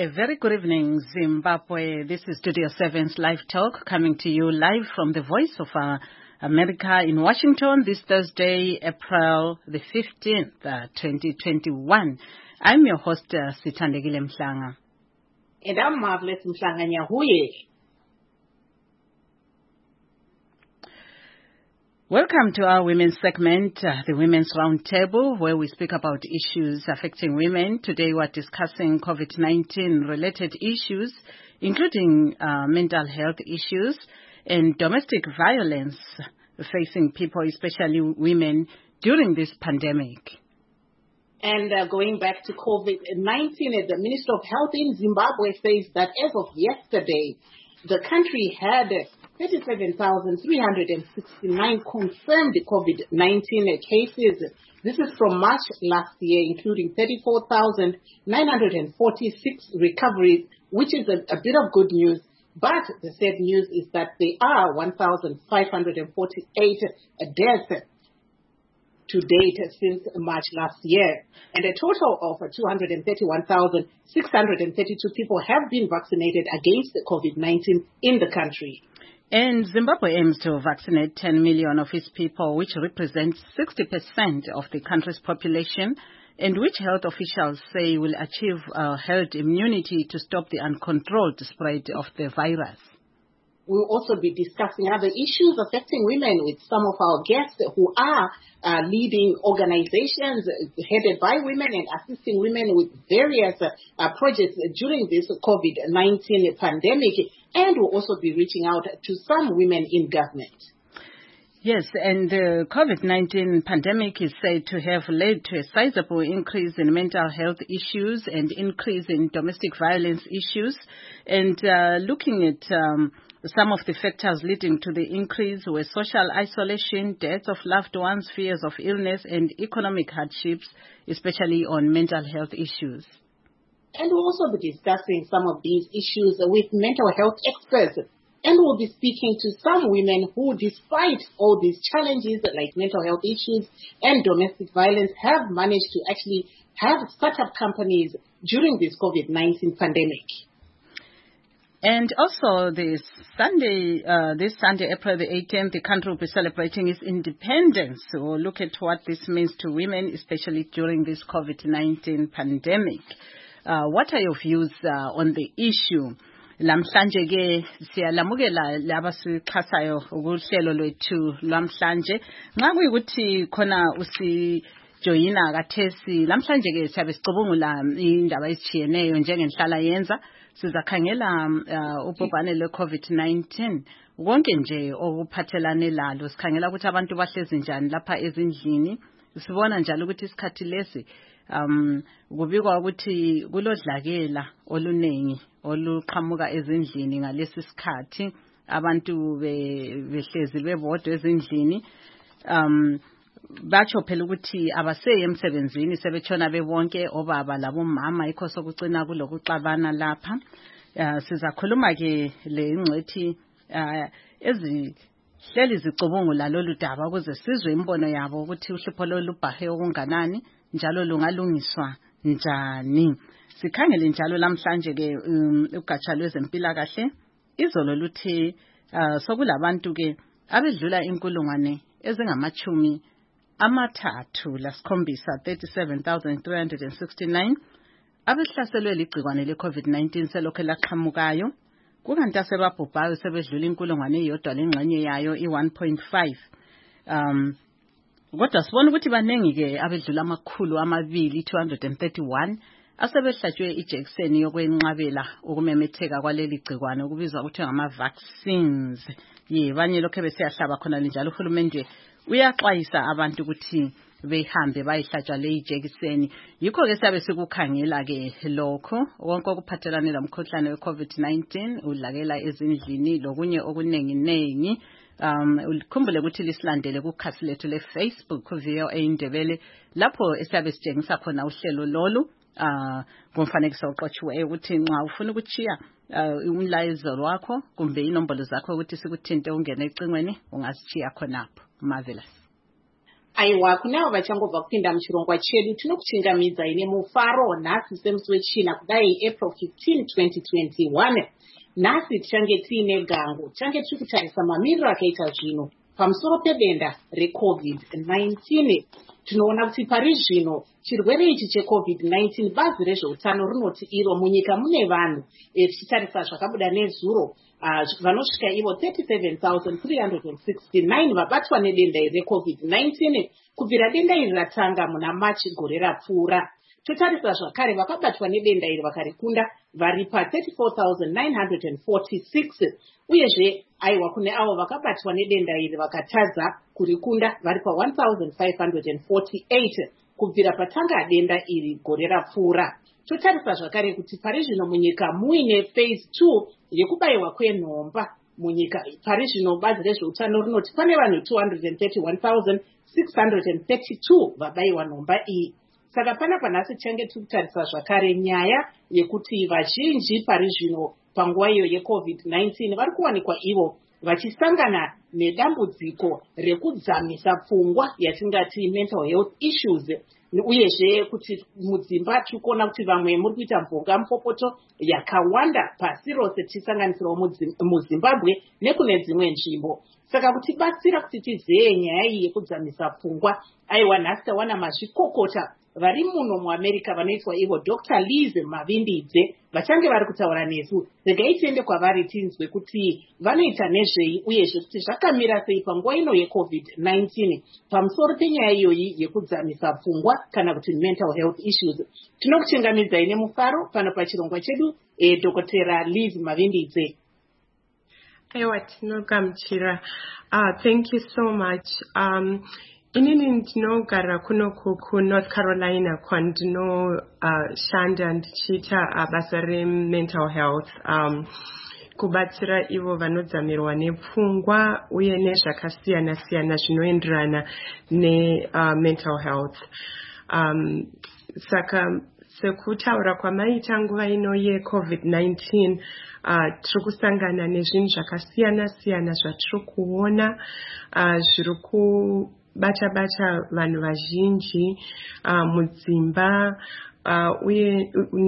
A very good evening, Zimbabwe. This is Studio 7's Live Talk, coming to you live from the Voice of America in Washington this Thursday, April the 15th, 2021. I'm your host, Sithandegile Mhlanga. And I'm Marvelous Mhlanga Nyahuye. Welcome to our women's segment, the Women's Roundtable, where we speak about issues affecting women. Today we're discussing COVID-19 related issues, including mental health issues and domestic violence facing people, especially women, during this pandemic. And going back to COVID-19, the Minister of Health in Zimbabwe says that as of yesterday, the country had 37,369 confirmed COVID-19 cases. This is from March last year, including 34,946 recoveries, which is a bit of good news. But the sad news is that there are 1,548 deaths to date since March last year. And a total of 231,632 people have been vaccinated against COVID-19 in the country. And Zimbabwe aims to vaccinate 10 million of its people, which represents 60% of the country's population, and which health officials say will achieve herd immunity to stop the uncontrolled spread of the virus. We'll also be discussing other issues affecting women with some of our guests who are leading organizations headed by women and assisting women with various projects during this COVID-19 pandemic. And we'll also be reaching out to some women in government. Yes, and the COVID-19 pandemic is said to have led to a sizable increase in mental health issues and increase in domestic violence issues. And looking at some of the factors leading to the increase were social isolation, deaths of loved ones, fears of illness, and economic hardships, especially on mental health issues. And we'll also be discussing some of these issues with mental health experts. And we'll be speaking to some women who, despite all these challenges like mental health issues and domestic violence, have managed to actually have startup companies during this COVID-19 pandemic. And also this Sunday, April the 18th, the country will be celebrating its independence. So we'll look at what this means to women, especially during this COVID-19 pandemic. What are your views on the issue? Lamhlanje ke siyalamukela laba sixhasayo ukuhlelo lwethu lamhlanje nxa kuyikuthi khona usijoyina kathesi lamhlanje ke siyabe sicubungula indaba ezitshiyeneyo njengenhlala yenza sizakhangela ubhubhane lwe-COVID-19 konke nje okuphathelane lalo sikhangela ukuthi abantu bahlezi njani lapha ezindlini sibona njalo ukuthi isikhathi lesi kubikwa ukuthi kulodlakela olunengi oluqhamuka ezindlini ngalesi sikhathi abantu behlezi bebodwa ezindlini batsho phela ukuthi abaseye emsebenzini sebetshona bebonke obaba labomama yikho sokucina kulokuxabana lapha sizakhuluma ke le ngcethi ezihleli zicubungula lolu daba ukuze sizwe imbono yabo ukuthi uhlupho lolubhahe okunganani njalo lungalungiswa njani. Sikhangele njalo lamhlanje ke ugatsha lwezempilakahle izolo luthi sokulabantu ke abedlula inkulungwane ezingamachumi amathathu lasikhombisa 37,369 abehlaselwe ligcikwane le-COVID-19 selokhu laqhamukayo kukanti asebabhubhayo sebedlula inkulungwane eyodwa lengxenye yayo i-1.5 kodwa sibona ukuthi baningi ke abedlula amakhulu amabili 231 asebehlatshwe ijekiseni yokwenqabela ukumemetheka kwaleli gcikwane okubizwa ukuthi ngama-vaccines. Banye lokho besiyahlaba khona njalo uhulumende uyaxwayisa abantu ukuthi behambe bayihlatshwa le ijekiseni. Yikho ke siyabe sikukhangela ke lokho konke okuphathelane lomkhuhlane we-COVID-19 udlakela ezindlini lokunye okunenginengi. Ukhumbule ukuthi lisilandele kukhasi lethu le-Facebook VOA Indebele lapho esiyabe sitshengisa khona uhlelo lolu ngomfanekiso oqotshiweyo ukuthi nxa ufuna ukuchiya umlayezo wakho kumbe inombolo zakho ukuthi sikuthinte ungene ecingweni ungasichiya khonapho. Marvelous. aiwa kunavo vachangobva kupinda muchirongwa chedu tinokuchingamidzai nemufaro nhasi semusi wechina kudai April 15 2021. Nhasi tichange tiine gango, tichange tiri kutarisa mamiriro akaita zvino pamusoro pedenda reCovid-19. Tinoona kuti pari zvino chirwere ichi cheCovid-19 bazi rezveutano rinoti iro munyika mune vanhu tichitarisa zvakabuda nezuro vanosvika ivo 37,369 vabatwa nedenda iri reCovid-19 kubvira denda iri ratanga muna Machi gore rapfuura. Totarisa zvakare vakabatwa nedenda iri vakarikunda vari pa34,946 uyezve aiwa kune avo vakabatwa nedenda iri vakatadza kurikunda vari pa1,548 kubvira patanga denda iri gore rapfuura. Totarisa zvakare kuti pari zvino munyika muine phase 2 yekubayiwa kwenhomba munyika. Pari zvino bazi rezveutano rinoti pane vanhu 231,632 vabayiwa nhomba iyi. Saka pana panhasi tichange tikutarisa zvakare nyaya yekuti vazhinji pari zvino panguva iyo yeCovid-19 vari kuwanikwa ivo vachisangana nedambudziko rekudzamisa pfungwa yatingati mental health issues. Uyezve kuti mudzimba tikuona kuti vamwe muri kuita mvonga mupopoto yakawanda pasi rose tichisanganisirawo muZimbabwe nekune dzimwe nzvimbo. Saka kutibatsira kuti tizive nyaya iyi yekudzamisa pfungwa, aiwa nhasi tawana mazvikokota vari muno muAmerica vanoitwa ivo Dr. Liz Mavindidze vachange vari kutaura nesu. Regai tiende kwavari tinzwe kuti vanoita nezvei uyezve kuti zvakamira sei panguva ino yeCovid-19 pamusoro penyaya iyoyi yekudzamisa pfungwa kana kuti mental health issues. Tinokuchingamidzai nemufaro pano pachirongwa chedu Dr. Liz Mavindidze. Aiwa tinogamuchira. Thank you so much. Inini ndinogara kuno North Carolina kwandinoshanda ndichiita basa remental health, kubatsira ivo vanodzamirwa nepfungwa uye nezvakasiyana siyana zvinoenderana nemental health. Saka sekutaura kwamaita nguva ino yeCovid-19 tiri kusangana nezvinhu zvakasiyana siyana zvatiri kuona zviri bata vanhu vazhinji mudzimba uye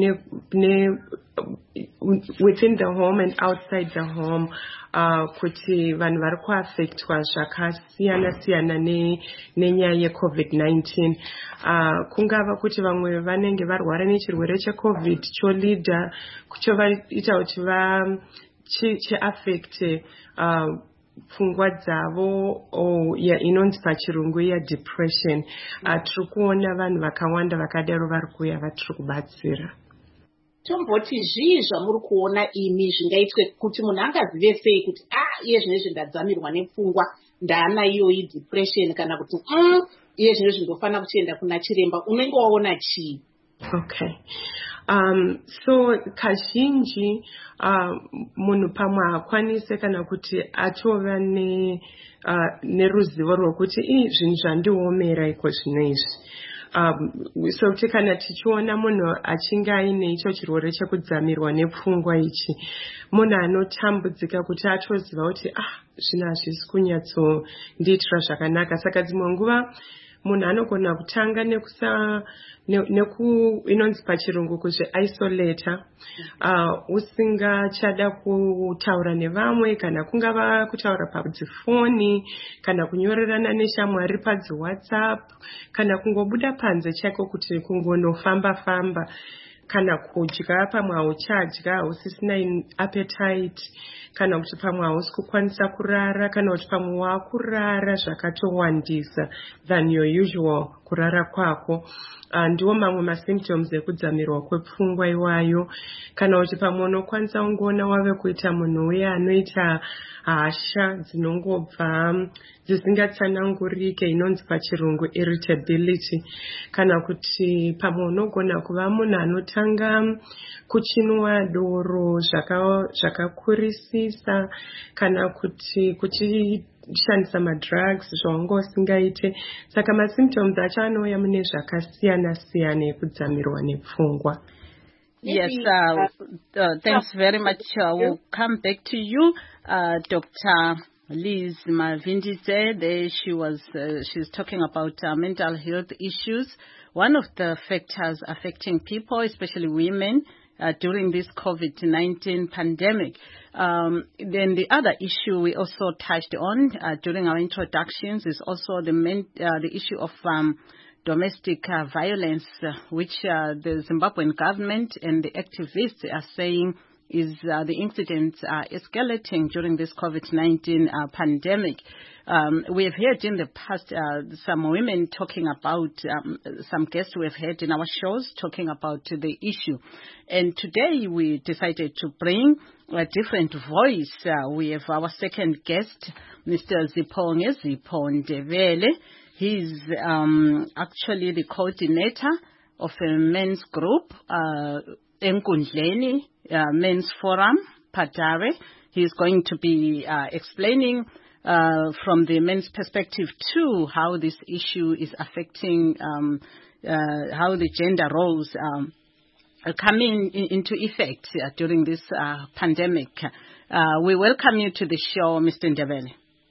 within the home and outside the home, kuti vanhu vari kuaffectwa zvakasiyana siyana nenyaya yeCovid-19. Kungava kuti vamwe vanenge varwara nechirwere cheCovid cholidha kuchovaita kuti chiaffecte pfungwa dzavo inonzi pachirungu depression. Tiri kuona vanhu vakawanda vakadaro vari kuuya vatiri kubatsira. Tomboti zvii zvamuri kuona imi zvingaitwe kuti munhu angazive sei kuti iye zvinezvi ndadzamirwa nepfungwa ndaana iyoyi depression kana kuti iye zvinezvi ndofana kuchienda kuna chiremba, unenge waona chii? Okay. So kazhinji munhu pamwe hakwanise kana kuti atova neruzivo rwokuti zvinhu zvandiomera iko zvinoizvi. So kuti kana tichiona munhu achinge aine icho chirwere chekudzamirwa nepfungwa ichi, munhu anotambudzika kuti atoziva kuti zvino hazvisi kunyatsondiitira zvakanaka. Saka dzimwe nguva munhu anogona kutanga inonzi pachirungu kuzvi-isolata, usingachada kutaura nevamwe kana kungava kutaura padzifoni kana kunyorerana neshamwari padziWhatsApp kana kungobuda panze chako kuti kungonofamba-famba kana kudya pamwe hauchadya usisina appetite kana kuti pamwe hausi kukwanisa kurara kana kuti pamwe wakurara zvakatowandisa than your usual kurara kwako. Ndiwo mamwe masymptoms ekudzamirwa kwepfungwa iwayo. Kana kuti pamwe unokwanisa kungoona wave kuita munhu uye anoita hasha dzinongobva dzisingatsanangurike inonzi pachirungu irritability. Kana kuti pamwe unogona kuva munhu anotanga kuchinwa doro zvakakurisisa kana kuti kuchishandisa madrugs zvawanga usingaite. Saka masymptoms acho anouya mune zvakasiyana siyana ekudzamirwa nepfungwa. Yes, thanks very much. We'll come back to you, Dr. Liz Mavindise, there she's talking about mental health issues. One of the factors affecting people, especially women, during this COVID-19 pandemic. Then the other issue we also touched on during our introductions is also the issue of domestic violence, which the Zimbabwean government and the activists are saying is the incidents are escalating during this COVID-19 pandemic. We have heard in the past some women talking about, some guests we have heard in our shows talking about the issue. And today we decided to bring a different voice. We have our second guest, Mr. Zipho Ndebele. He's actually the coordinator of a men's group, Enkundleni Men's Forum, Padare. He's going to be explaining from the men's perspective too how this issue is affecting how the gender roles coming into effect during this pandemic. We welcome you to the show, Mr. Ndebele.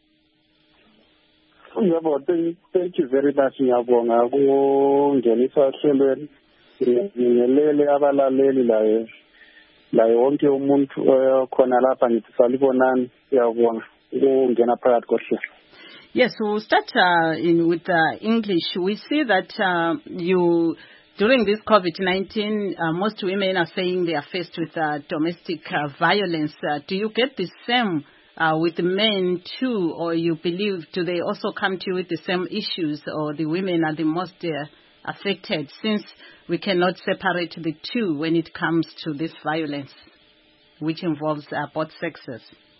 Thank you very much, Ngiyabonga kungenisa hlelweni ngilele abalaleli la wonke umuntu khona lapha ngithi salibonani siyabonga ukungena phakathi kohlelo. Yes, we'll start with English. We see that during this COVID-19, most women are saying they are faced with domestic violence. Do you get the same with men too, or you believe, do they also come to you with the same issues, or the women are the most affected, since we cannot separate the two when it comes to this violence, which involves both sexes?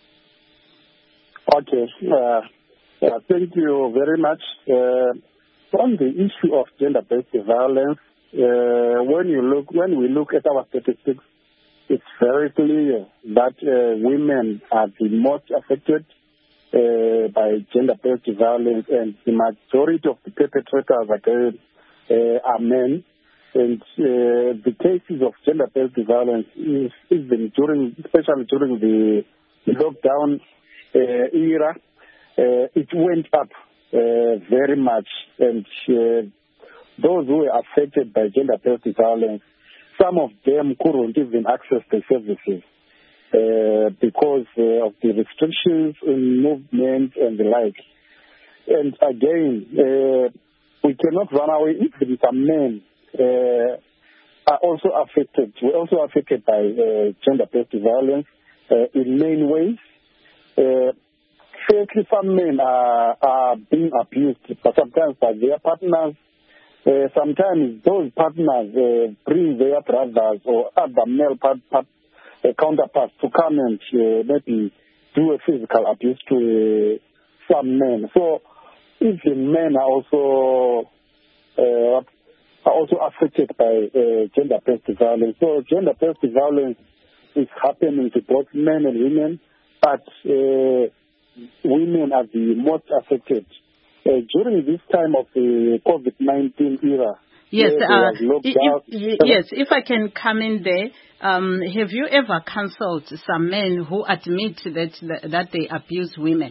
Okay, thank you very much. On the issue of gender-based violence, when we look at our statistics, it's very clear that women are the most affected by gender-based violence, and the majority of the perpetrators again are men. And the cases of gender-based violence is been especially during the lockdown era, it went up very much. And those who were affected by gender-based violence, some of them couldn't even access the services because of the restrictions in movement and the like. And again, we cannot run away. Even some men are also affected. We're also affected by gender-based violence in many ways. Firstly, some men are being abused, but sometimes by their partners. Sometimes those partners bring their brothers or other male counterparts to come and maybe do a physical abuse to some men. So even men are also affected by gender-based violence. So gender-based violence is happening to both men and women, but women are the most affected. During this time of the COVID-19 era, yes, yes. If I can come in there, have you ever counseled some men who admit that they abuse women?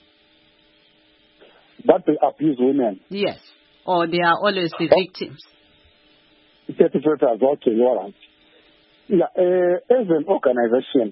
That they abuse women? Yes, or they are always the victims. Perpetrators, okay, all right. Yeah, as an organization,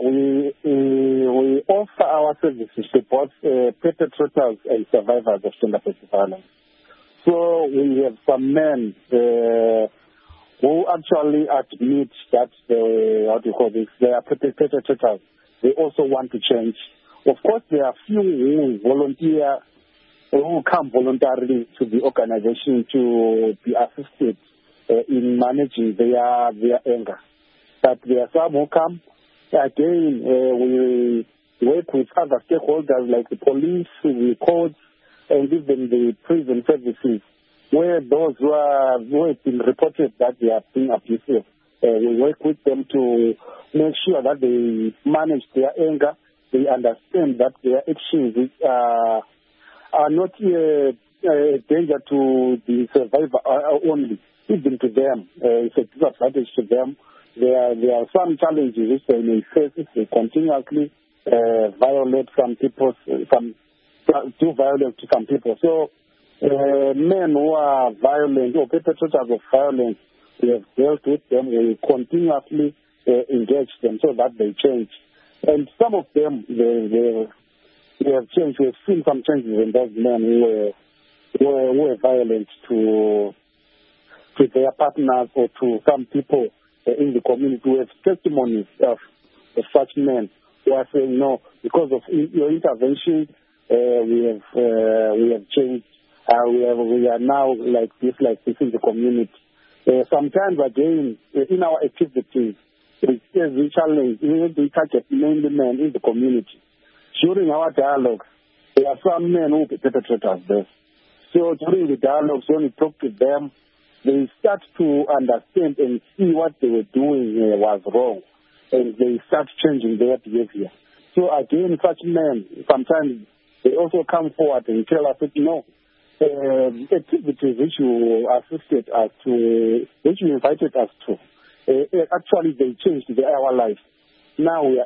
we offer our services to both perpetrators and survivors of gender-based violence. So we have some men who actually admit that they are perpetrators. They also want to change. Of course, there are few who volunteer, who come voluntarily to the organization to be assisted in managing their anger. But there are some who come. Again, we work with other stakeholders like the police, the courts, and even the prison services, where those who have been reported that they are being abusive, we work with them to make sure that they manage their anger, they understand that their actions are not a danger to the survivor only, even to them. It's a disadvantage to them. There are some challenges which they may face if they continuously violate some people, do violence to some people. So men who are violent or perpetrators of violence, we have dealt with them. We continuously engage them so that they change. And some of them, they have changed. We've seen some changes in those men who were violent to their partners or to some people in the community. We have testimonies of such men who are saying, no, because of your intervention, we have changed. We are now like this in the community. Sometimes, again, in our activities, we challenge, we target mainly men in the community. During our dialogues, there are some men who perpetrate us there. So during the dialogues, when we talk to them, they start to understand and see what they were doing was wrong, and they start changing their behavior. So again, such men, sometimes they also come forward and tell us that, activities which you assisted us to, which you invited us to, actually they changed our lives. Now we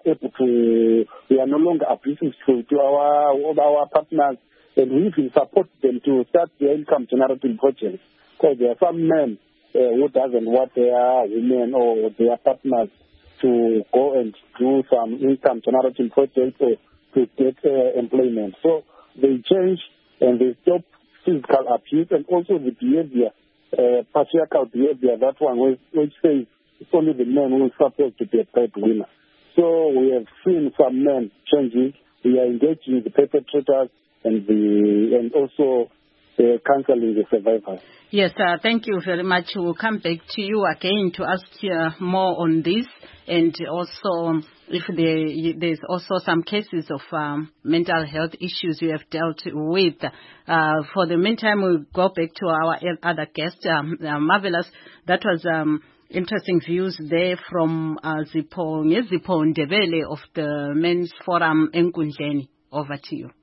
are no longer abusive to our partners, and we even support them to start their income generating projects. Because there are some men who doesn't want their women or their partners to go and do some income generating projects or to get employment. So they change and they stop physical abuse and also the behavior, patriarchal behavior, that one which says it's only the men who are supposed to be a breadwinner. So we have seen some men changing. We are engaging the perpetrators and also counseling the survivors. Yes, thank you very much. We'll come back to you again to ask more on this, and also if there's also some cases of mental health issues you have dealt with. For the meantime, we'll go back to our other guest, Marvelous. That was interesting views there from Zipho Ndebele of the Men's Forum Enkundleni. Over to you.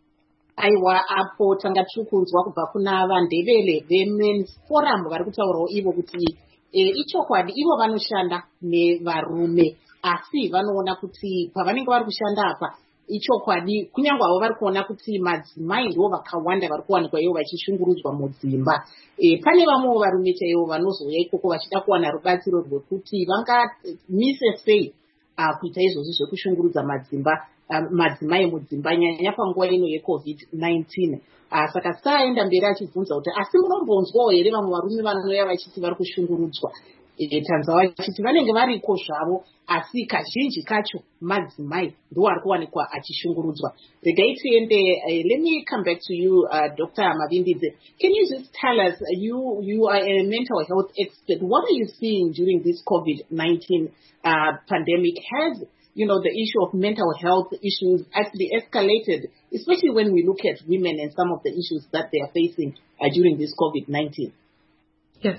Aiwa apo tanga chukunzwa kubva kuna vaNdebele veMen's Forum vari kutaurawo ivo kuti ichokwadi ivo vanoshanda nevarume asi vanoona kuti pavanenge vari kushanda apa ichokwadi kunyange avo vari kuona kuti madzimai ndivo vakawanda vari kuwanikwa ivo vachishungurudzwa mudzimba. Pane vamwewo varume chaivo vanozouya ikoko vachida kuwana rubatsiro rwekuti vangamise sei kuita izvozvi zvekushungurudza madzimai mudzimba nyanya panguva ino yeCovid-19. Saka saenda mberi achibvunza kuti asi munombonzwawo here vamwe varume vanouya vachiti vari kushungurudzwa? Tanzwa vachiti vanenge variko zvavo asi kazhinji kacho madzimai ndiwo ari kuwanikwa achishungurudzwa. Regai tiende, let me come back to you, Dr. Mavindidze. Can you just tell us, you are a mental health expert, what are you seeing during this COVID-19 pandemic? Has the issue of mental health issues actually escalated, especially when we look at women and some of the issues that they are facing during this COVID-19? Yes.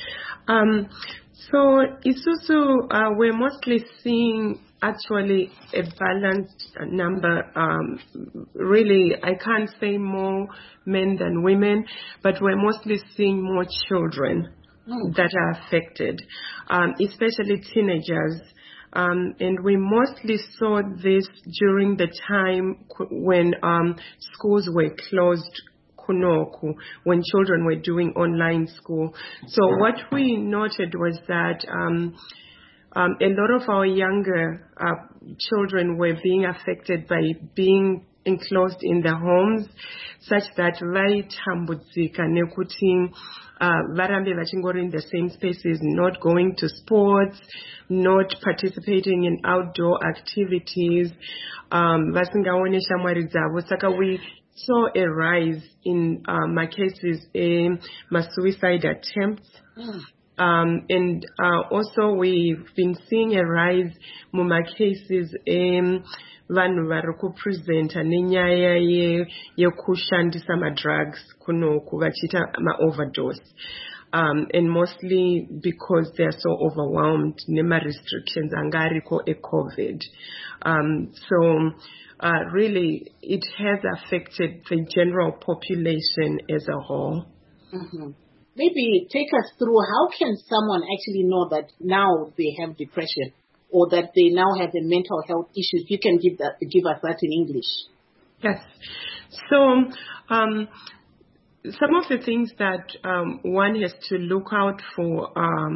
So it's also, we're mostly seeing actually a balanced number. Really, I can't say more men than women, but we're mostly seeing more children that are affected, especially teenagers. And we mostly saw this during the time when schools were closed, Kunoku, when children were doing online school. So what we noted was that a lot of our younger children were being affected by being enclosed in their homes, such that vaitambudzika nekuti varambe vachingori in the same spaces, not going to sports, not participating in outdoor activities, vasingaone shamwari dzavo. Saka we saw a rise in my cases, my suicide attempts. And also we've been seeing a rise in my cases vanhu vari kupresenta nenyaya yekushandisa madrugs kunoku vachiita maoverdose, and mostly because they are so overwhelmed nema-restrictions anga ariko eCovid. So really it has affected the general population as a whole. Mm-hmm. Maybe take us through, how can someone actually know that now they have depression? or that they now have a mental health issue. If you can give us that in English. Yes. So some of the things that one has to look out for,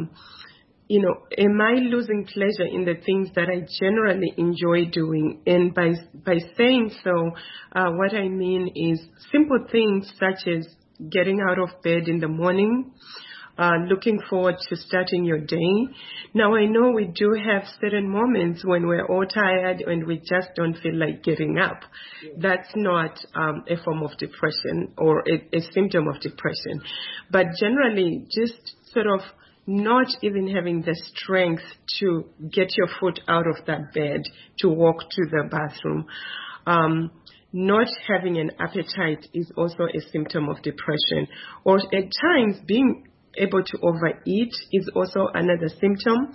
am I losing pleasure in the things that I generally enjoy doing? And by saying so, what I mean is simple things such as getting out of bed in the morning, looking forward to starting your day. Now, I know we do have certain moments when we're all tired and we just don't feel like getting up. That's not a form of depression or a symptom of depression. But generally, just sort of not even having the strength to get your foot out of that bed, to walk to the bathroom. Not having an appetite is also a symptom of depression. Or at times, being able to overeat is also another symptom.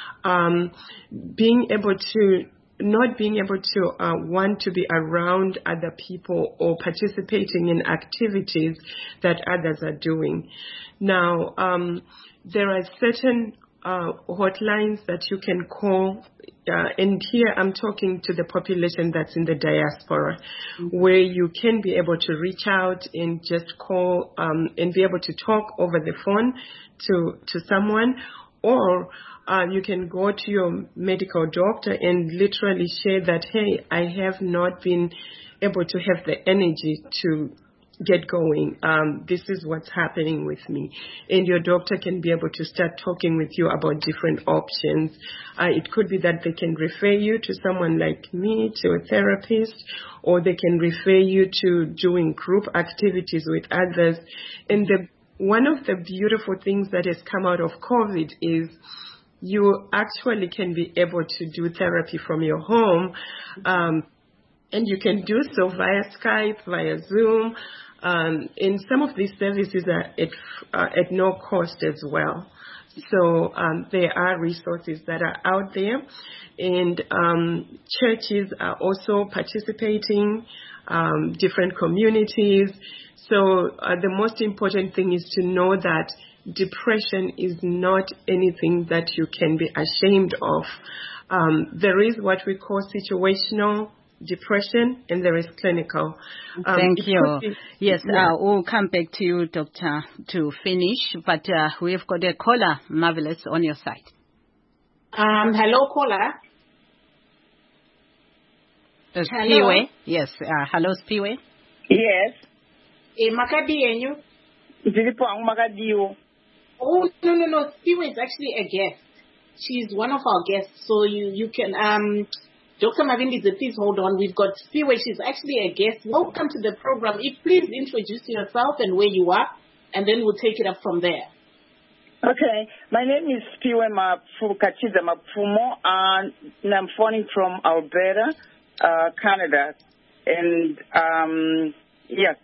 Not being able to want to be around other people or participating in activities that others are doing. Now, there are certain hotlines that you can call, and here I'm talking to the population that's in the diaspora, where you can be able to reach out and just call and be able to talk over the phone to someone, or you can go to your medical doctor and literally share that, hey, I have not been able to have the energy to get going. This is what's happening with me. And your doctor can be able to start talking with you about different options. It could be that they can refer you to someone like me, to a therapist, or they can refer you to doing group activities with others. And one of the beautiful things that has come out of COVID is you actually can be able to do therapy from your home. And you can do so via Skype, via Zoom. And some of these services are at no cost as well. So there are resources that are out there. And churches are also participating, different communities. So the most important thing is to know that depression is not anything that you can be ashamed of. There is what we call situational depression, and there is clinical. Thank you. Yes, we'll come back to you, Doctor, to finish, but we've got a caller, Marvelous, on your side. Hello, caller. Spiwe. Yes, hello, Spiwe. Yes. Makadi and you? Oh, no. Spiwe is actually a guest. She's one of our guests, so you can... Dr. Mavindidze, please hold on. We've got Spiwe. She's actually a guest. Welcome to the program. Please introduce yourself and where you are, and then we'll take it up from there. Okay. My name is Spiwe Kachiza Mapfumo, and I'm phoning from Alberta, Canada. And, yes,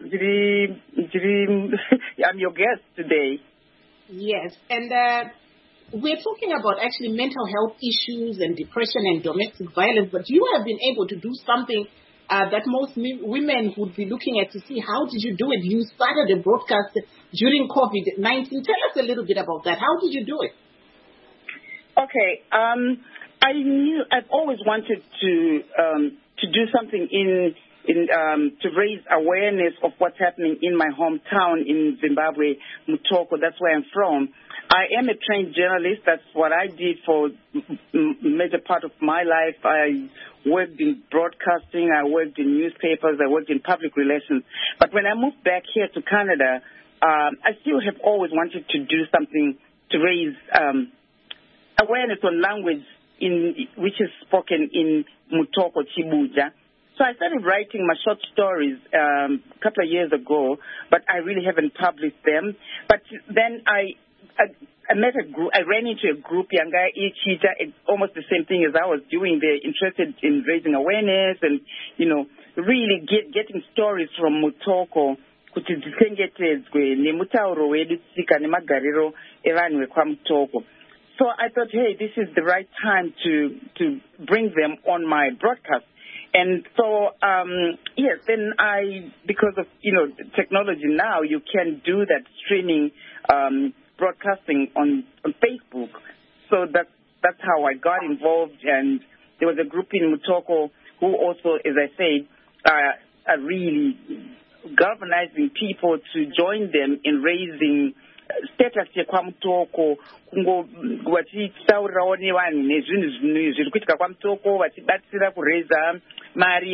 I'm your guest today. Yes. And we're talking about actually mental health issues and depression and domestic violence, but you have been able to do something that most women would be looking at to see how did you do it. You started a broadcast during COVID-19. Tell us a little bit about that. How did you do it? Okay. I've always wanted to do something to raise awareness of what's happening in my hometown in Zimbabwe, Mutoko. That's where I'm from. I am a trained journalist. That's what I did for a major part of my life. I worked in broadcasting. I worked in newspapers. I worked in public relations. But when I moved back here to Canada, I still have always wanted to do something to raise awareness on language which is spoken in Mutoko, Chibuja. So I started writing my short stories a couple of years ago, but I really haven't published them. But then I met a group. I ran into a group, Yanga Ichita, almost the same thing as I was doing. They're interested in raising awareness and, really getting stories from Mutoko. So I thought, hey, this is the right time to bring them on my broadcast. And so, yes, then because of, technology now, you can do that streaming broadcasting on Facebook. So that's how I got involved. And there was a group in Mutoko who also, as I said, are really galvanizing people to join them in raising status yekwamutoko kungo vachitaurirawo nevanhu nezvinhu zviri kuitika kwamutoko vachibatsira kureza mari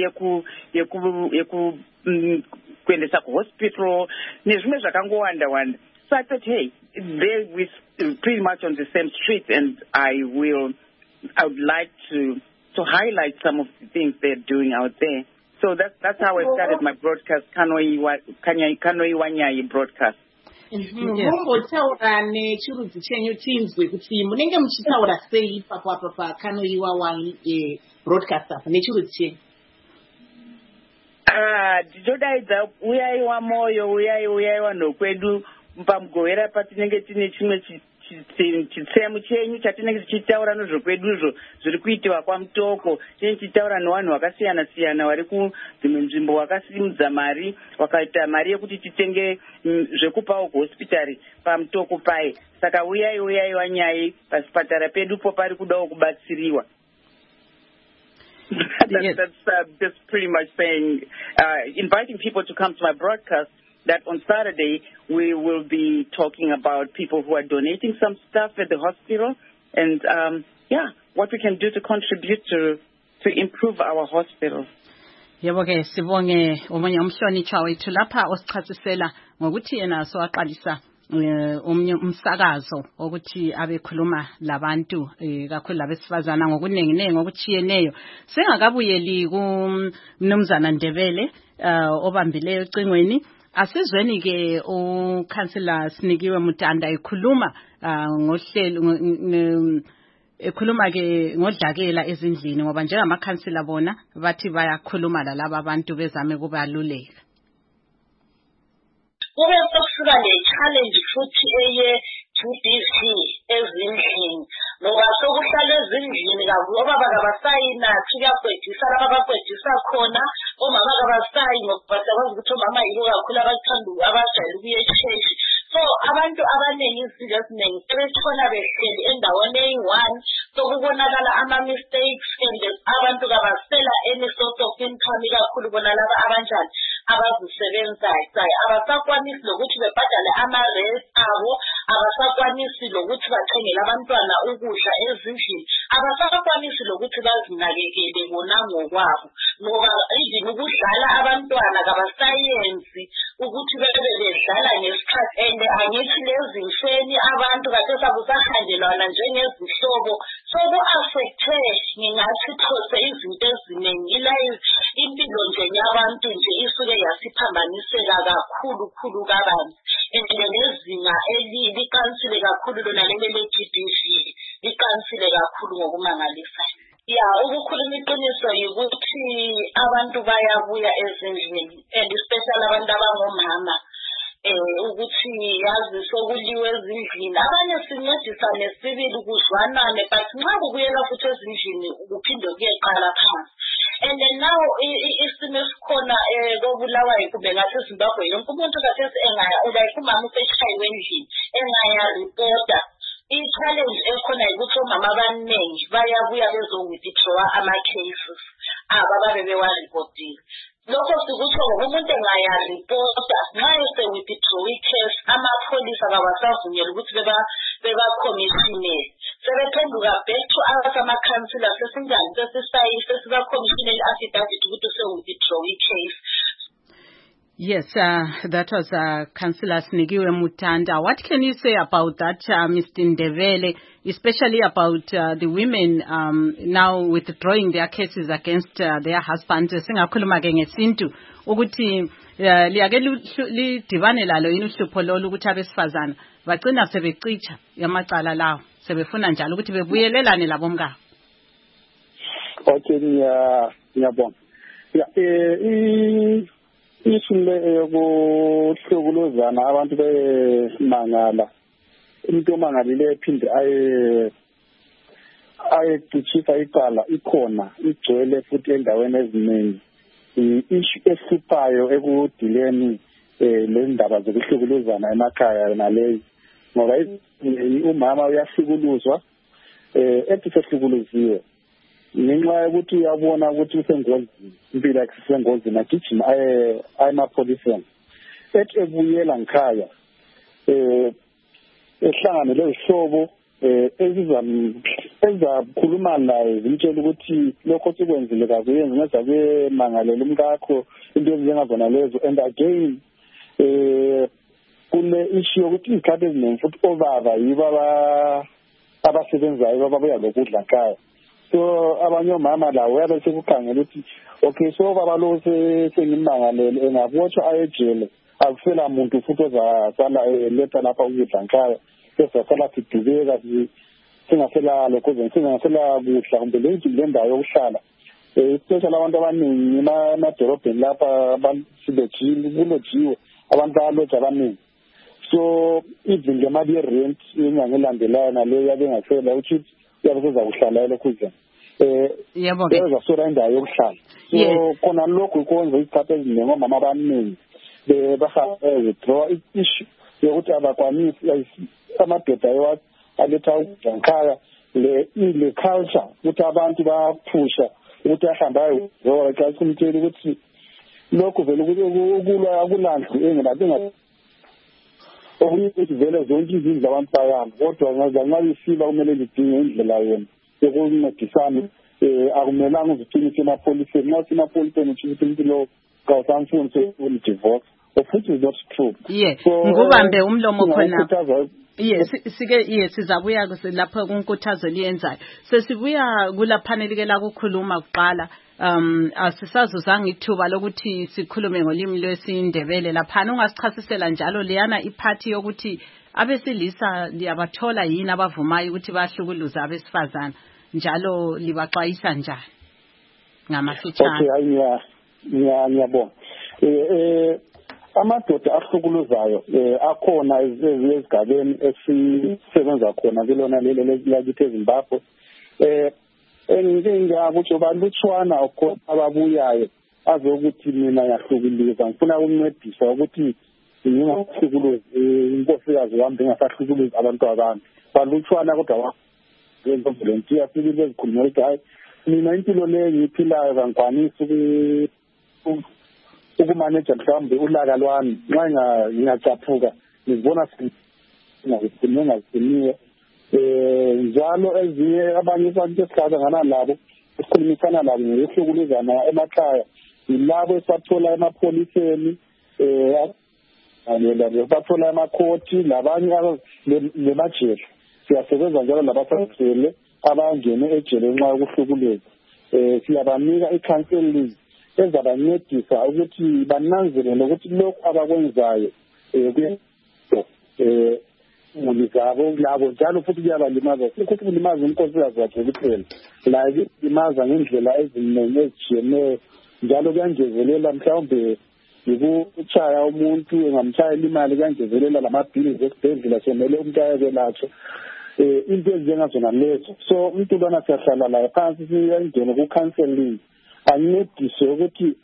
yekuendesa kuhospital nezvimwe zvakangowanda wanda. So I thought, hey, we're pretty much on the same street, and I would like to highlight some of the things they're doing out there. So that's how I started my broadcast, Kanoi Wanyai broadcast. Mumbotaura nechirudzi chenyu tinzwe kuti munenge muchitaura sei ipapo pa Kanoi Wanyai broadcast nechirudzi chenyu. Ndichodaidza uyaiwa moyo, uyaiwa nokwedu pamugovera patinenge tine chimwe chitsemu chenyu chatinenge tichitaura nezvokweduzvo zviri kuitiwa kwamutoko. Tinenge tichitaura nevanhu vakasiyana-siyana vari kudzimwe nzvimbo vakasimudza mari, vakaita mari yekuti titenge zvekupawo kuhospitari pamutoko paye. Saka uyai Wanyai pasipatara pedupo pari kudawo kubatsiriwa. That's pretty much saying, inviting people to come to my broadcast, that on Saturday we will be talking about people who are donating some stuff at the hospital and, what we can do to contribute to improve our hospital. Yebo-ke sibonge omunye umhlonishwa wethu lapha osichasisela ngokuthi yena sowaqalisa omunye umsakazo ukuthi abekhuluma labantu kakhulu labesifazana ngokunenginengi okuchiyeneyo. Sengakabuyeli kuMnumzana Ndebele obambileyo ecingweni, asizweni ke uCouncillor Sinikiwe Mutanda ekhuluma ngohlelo ekhuluma ke ngodlakela ezindlini ngoba njengamakhansila bona bathi bayakhuluma lalabo abantu bezame kubaluleka. Kube sokusuka le-challenge futhi eye-GBV ezindlini ngoba sokuhlala ezindlini ngoba bakabasayinathi kuyagwedisa lapha abagwedisa khona, omama kabasayi ngokubhada kwazi ukuthi omama yibo kakhulu abajayele ukuya e-church. So abantu abaningi izinto eziningi sebethola behleli endaweni eyi-one, sokubonakala ama-mistakes and abantu kabasela any sort of income kakhulu bona laba abanjani abazisebenzayo. Abasakwanisi lokuthi bebhadale ama-rent abo, abasakwanisi lokuthi bathengele abantwana ukudla ezindlini, abasakwanisi lokuthi bazinakekele bona ngokwabo ngoba even ukudlala abantwana kabasayenzi ukuthi bebe bedlala ngesikhathi. And angithi lezi mfeni abantu kade sabusahanjelwana njengezihlobo soku-affecte ngingathi phose izinto eziningi impilo nje yabantu nje isuke yasiphambaniseka kakhulu kabanzi. And nezinga likansile kakhulu lona lele le-GBV likansile kakhulu ngokumangalisayo. Ukukhuluma iqiniso yikuthi abantu bayabuya ezindlini and especially abantu abangomama ukuthi yazi sokuliwe ezindlini, abanye sincedisane sibili kuzwanane, but nxa kubuyela futhi ezindlini kuphinde kuyeqala phansi. And then now isimo esikhona koBulawayo kumbe ngathi eZimbabwe yonke umuntu kathesi like umama useshayiwe endlini engayaripota. I-challenge ekhona yikuthi omama abaningi bayabuya bezo-withdrawa ama-cases ababe bewaripotile. Lokho sikutsho umuntu engayaripota nxa ese-withdraw i-case amapholisa kawasavunyela ukuthi beba-commissionele. Sebephenduka back to us amakhansila sesinjani sesiba-commissionele i-affidavit ukuthi use-withdraw i-case. Yes, that was Councillor Sinikiwe Mutanda. What can you say about that, Mr. Ndebele, especially about the women now withdrawing their cases against their husbands? Singakhuluma ke ngesintu ukuthi liyake lidibane lalo yini uhlupho lolu ukuthi abesifazana bagcina sebecicha yamacala lawo sebefuna njalo ukuthi bebuyelelane labomkabo. Okay, ngiyabonga. Ishule yokuhlukuluzana abantu bemangala umuntu omangalile ephinde ayecishisa icala ikhona igcwele futhi endaweni eziningi. Issue ehluphayo ekudileni lendaba zokuhlukuluzana emakhaya naleyi ngoba umama uyahlukuluzwa ethi sehlukuluziwe ngenxa yokuthi uyabona ukuthi usengozini impilo yakhe isengozini agijima ayemapholiseni ethi ebuyela ngikhaya ehlangane lezihlobo ezizakhuluma naye zimtshela ukuthi lokho sikwenzile kakuyenzi ngeza kuyemangalela umkakho into ezinjengazona lezo. And again kule issue yokuthi izikhathi eziningi futhi obaba yibo abasebenzayo babuya lokudla ekhaya. So abanye omama lawo uyabe sekukhangela ukuthi okay so baba lo sengimangalele engabotshwa ayejele akusela muntu futhi ozasala letha lapha ukudla ekhaya sesasala sidubeka singasela lokho singasela kudla kumbe le ndawo yokuhlala especially abantu abaningi emadorobheni lapha kulojiwe abantu bayaloja abaningi. So even le mali ye-rent yenyanga elandelayo naleyo yabe ngasela ukuthi uyabe sezakuhlala lokudla yebo bezasola indawo yokuhlala. So khona lokho kwenza izikhathi eziningi omama abaningi withdraw issue yokuthi abakwanisi amadoda aletha ukudla ekhaya le culture ukuthi abantu baphusha ukuthi ahambe ayowithdraw xa simtshela ukuthi lokho vele ukulwa akulandlu engenabe okuyithi vele zonke izinto zabantu bayami kodwa nxa isiba kumele lidinge indlela yena yokuncedisana akumelanga uziqinise emapholiseni nxa usemapholiseni utsho umuntu lo kawusamfuni sekudivorce of which is not true. Ngubambe umlomo khona. Sizabuya lapho kunkuthazo liyenzayo. Sesibuya kula panel ke la kukhuluma kuqala asisazuzanga ithuba lokuthi sikhulume ngolimi lwesindebele laphana ungasichasisela njalo leyana iphathi yokuthi abesilisa liyabathola yini abavumayo ukuthi bahlukuluza abesifazana njalo libaxwayisa njani ngamafitshane. Okay ngiyabonga. Amadoda ahlukuluzayo akhona ezigabeni esisebenza khona kulona lelo lakithi eZimbabwe. Engingakutsho balutshwana ababuyayo azokuthi mina yahlukuluza ngifuna ukuncedisa ukuthi ngingahlukuluzi inkosikazi wami ngingasahlukuluzi abantu abami. Balutshwana kodwa wenza volunteer sibili ezikhuluma ukuthi hayi mina impilo leyo ngiyiphilayo kangikwanisi ukumanage mhlawumbe ulaka lwami nxa ngingacaphuka ngibona ngingaziniwe njalo ezinye abanye abantu esihlangana nabo esikhulumisana nabo ngokuhlukuluzana emakhaya yilabo esathola emapholiseni bathola emakhoti labanye lemajele siyasebenza njalo labasasele abangene ejele nxa yokuhlukuluza siyabanika i-counseling ezabancedisa ukuthi bananzelele ukuthi lokhu abakwenzayo imuli zabo labo njalo futhi kuyabalimaza futhi kulimaza inkosikazi yakhe kuphela la kulimaza ngendlela eziningi ezitshiyeneyo njalo kuyangezelela mhlawumbe yikuchaya umuntu engamchayela imali kuyangezelela lamabhili esibhedlela semele umuntu ayekwelatshwa into ezinjengazona lezo. So umuntu lona siyahlala laye phansi siyangena ku-counseling ancedise ukuthi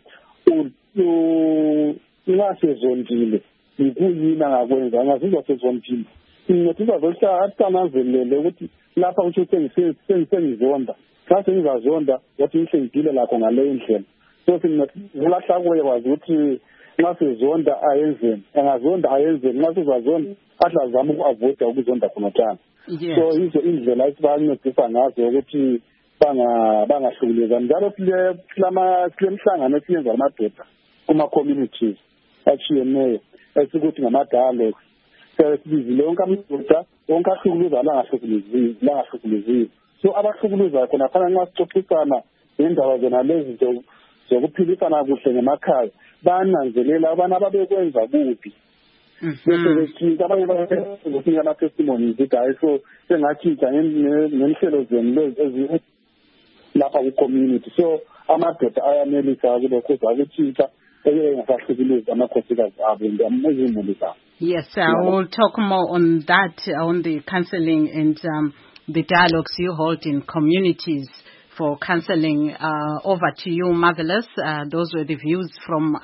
nxa sezondile yikuyini angakwenza angazizwa sezondile incedisa vele atananzelele ukuthi lapha utsho sengizonda xa sengizazonda wathi ngisengidile lakho ngaleyo ndlela. So singakulahla kuye kwazi ukuthi nxa sezonda ayenzeni angazonda ayenzeni nxa sezazonda ahle azame uku-avoida ukuzonda khonotana. So yizo indlela esibancedisa ngazo ukuthi bangahlukuluzani njalo kulemhlangano esiyenza amadoda kuma-communities atshiyeneyo esikuthi ngama-dialogues sibizile wonke amadoda wonke ahlukuluzayo langahlukuluziwe. So abahlukuluzayo khona phana nxa sixoxisana ngendaba zona lezi zokuphilisana kuhle ngemakhaya bayananzelela abanye ababekwenza kubi bese bethinta abanye bayokunika ama-testimonies ukuthi hayi so sengatshintsha ngenhlelo zenu lapha ku-community. So amadoda ayanelisa kulokho zakutshintsha engasahlukuluzi amakhosikazi abo ezimuli zabo. Yes, we'll talk more on that, on the counseling and the dialogues you hold in communities for counseling. Over to you, Marvelous. Those were the views from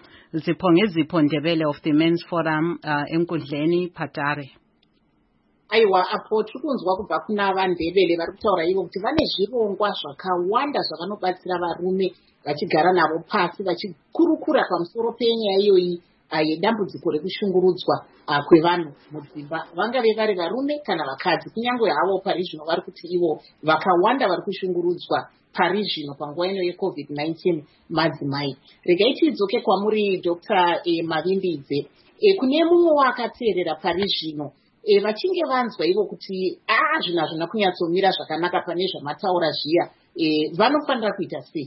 Zipho Ndebele of the Men's Forum, Enkundleni Patare. aiwa apo tiri kunzwa kubva kuna vaNdebele vari kutaura ivo kuti vane zvirongwa zvakawanda zvavanobatsira varume vachigara navo pasi vachikurukura pamusoro penyaya iyoyi yedambudziko rekushungurudzwa kwevanhu mudzimba, vangave vari varume kana vakadzi. Kunyange havo pari zvino vari kuti ivo vakawanda vari kushungurudzwa pari zvino panguva ino yeCovid-19 madzimai. Regai tidzoke kwamuri Dr. Mavimbidze. Kune mumwe wakateerera pari zvino vachinge vanzwa ivo kuti zvinhu hazvina kunyatsomira zvakanaka pane zvamataura zviya, vanofanira kuita sei?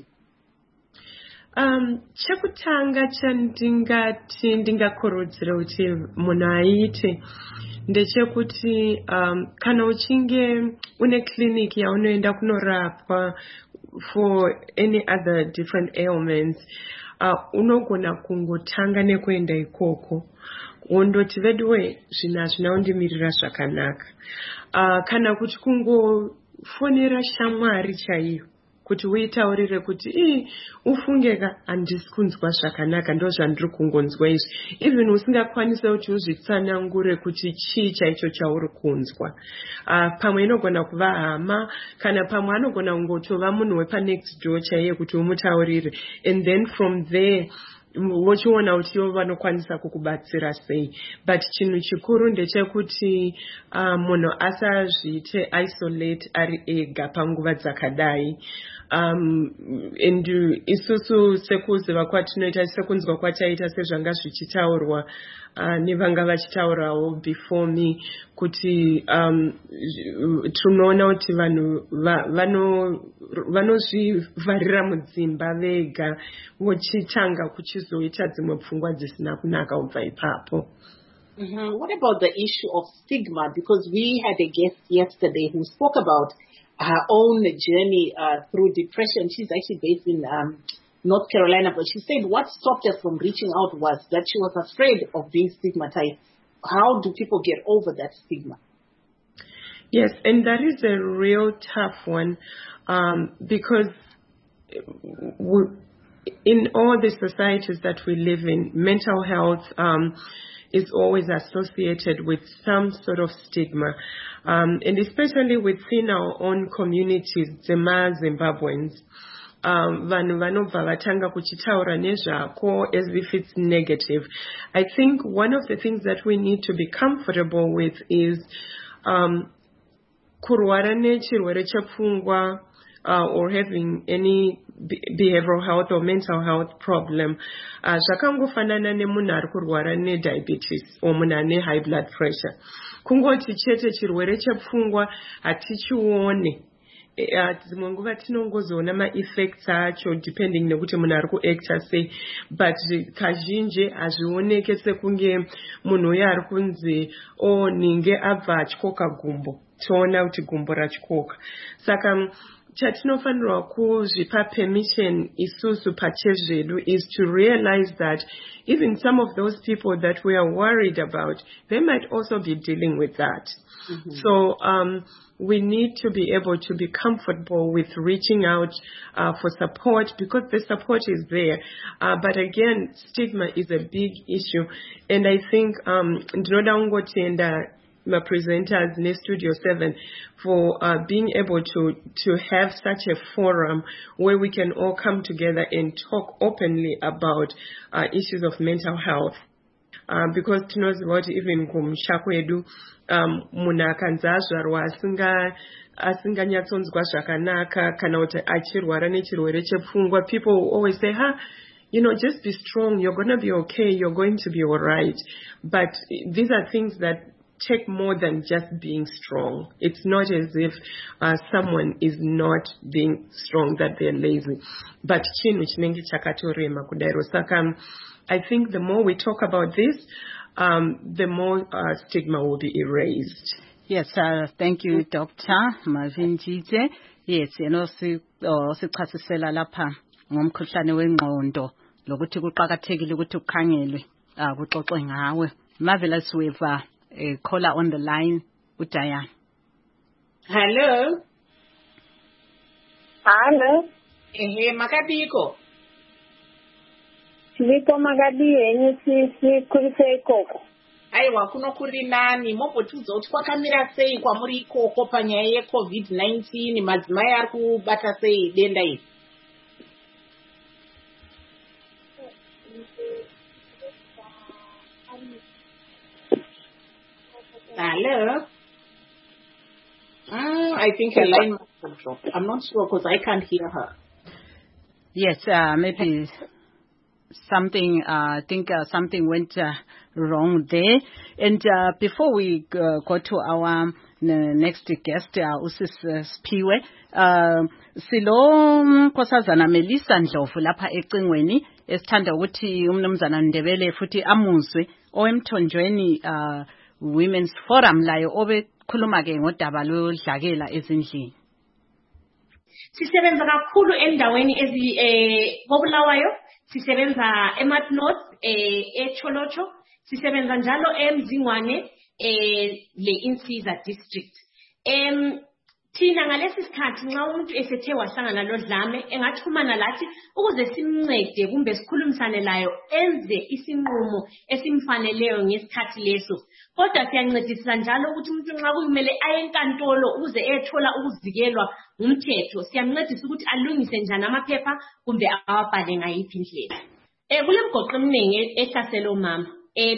Chekutanga chandingati ndingakurudzira kuti munhu aite ndechekuti kana uchinge une clinic yaunoenda kunorapwa for any other different ailments, unogona kungotanga nekuenda ikoko wondoti veduwe zvinhu hazvina kundimirira zvakanaka, kana kuti kungofonera shamwari chaiyo kuti uitaurire kuti ufunge handisi kunzwa zvakanaka, ndo zvandiri kungonzwa izvi, even usingakwanise kuti uzvitsanangure kuti chii chaicho chauri kunzwa. Pamwe inogona kuva hama, kana pamwe anogona kungotova munhu wepanext door chaiye kuti umutaurire, and then from there vochiona kuti ivo vanokwanisa kukubatsira sei. But chinhu chikuru ndechekuti munhu asazviite isolate ari ega panguva dzakadai. And isusu sekuziva kwatinoita, sekunzwa kwataita sezvanga zvichitaurwa nevanga vachitaurawo before me, kuti tunoona kuti vanhu vanozvivharira mudzimba vega vochitanga kuchizoita dzimwe pfungwa dzisina kunaka kubva ipapo. What about the issue of stigma? Because we had a guest yesterday who spoke about her own journey through depression. She's actually based in North Carolina, but she said what stopped her from reaching out was that she was afraid of being stigmatized. How do people get over that stigma? Yes, and that is a real tough one, because in all the societies that we live in, mental health is always associated with some sort of stigma. And especially within our own communities, Zimbabweans, vanhu vanobva vatanga kuchitaura nezvako as if it's negative. I think one of the things that we need to be comfortable with is kurwara nechirwere chepfungwa or having any behavioral health or mental health problem. Zvakangofanana nemunhu ari kurwara nediabetes or munhu ane high blood pressure. Kungoti chete chirwere chepfungwa hatichione. Dzimwe nguva tinongozoona ma-effects acho depending nekuti munhu ari kuacta sei, but kazhinji hazvioneke sekunge munhu uyo ari kunzi ninge abva atyoka gumbo, toona kuti gumbo ratyoka. Saka chatinofanirwa kuzvipa permission isusu pachezvedu is to realize that even some of those people that we are worried about, they might also be dealing with that. So we need to be able to be comfortable with reaching out for support, because the support is there. But again, stigma is a big issue. And I think ndinoda kungotenda presenters in Studio 7 for being able to have such a forum where we can all come together and talk openly about issues of mental health. Because tinoziva kuti even kumusha kwedu munhu akanzi azvarwa asinganyatsonzwa zvakanaka kana kuti achirwara nechirwere chepfungwa, people always say, just be strong, you're going to be okay, you're going to be all right. But these are things that take more than just being strong. It's not as if someone is not being strong, that they're lazy. But chinhu chinenge chakatorema kudaro. Saka I think the more we talk about this, the more stigma will be erased. Yes, thank you, Dr. Mavimbidze. Yes, sichasisela lapha ngomkhuhlane wengqondo lokuthi kuqakathekile ukuthi ukhangelwe kuxoxwe ngawe. Marvelous, with a caller on the line with Diane. Hello. Hello. Makabiko. Viko Magadi, NCC Kurisei Koko. aiwa kuno kuri nani mombotudza kuti kwakamira sei kwamuri ikoko panyaya yeCovid-19 madzimai ari kubata sei denda iri? Hello? I think her line must have dropped. I'm not sure because I can't hear her. Yes, maybe something, I think something went wrong there. And before we go to our next guest, Usis Spiwe, silo Nkosazana Melissa Ndlovu lapha ecingweni esithanda ukuthi umnumzana Ndebele futhi amuzwe oemthonjweni Women's Forum layo obekhuluma ke ngodaba lodlakela ezindlini. Sisebenza kakhulu endaweni koBulawayo, sisebenza eMat North, eCholocho, sisebenza njalo eMzingwane, le Insiza district. Thina ngalesi sikhathi nxa umuntu esethe wahlangana lodlame engaxhumana lathi ukuze simncede kumbe sikhulumisane layo enze isinqumo esimfaneleyo ngesikhathi leso. Kodwa siyancedisa njalo ukuthi umuntu nxa kumele aye enkantolo ukuze ethola ukuzikelwa ngumthetho, siyamncedisa ukuthi alungise njani amaphepha kumbe awabhale ngayiphi indlela. Kulemgoqo eminingi ehlasela omama.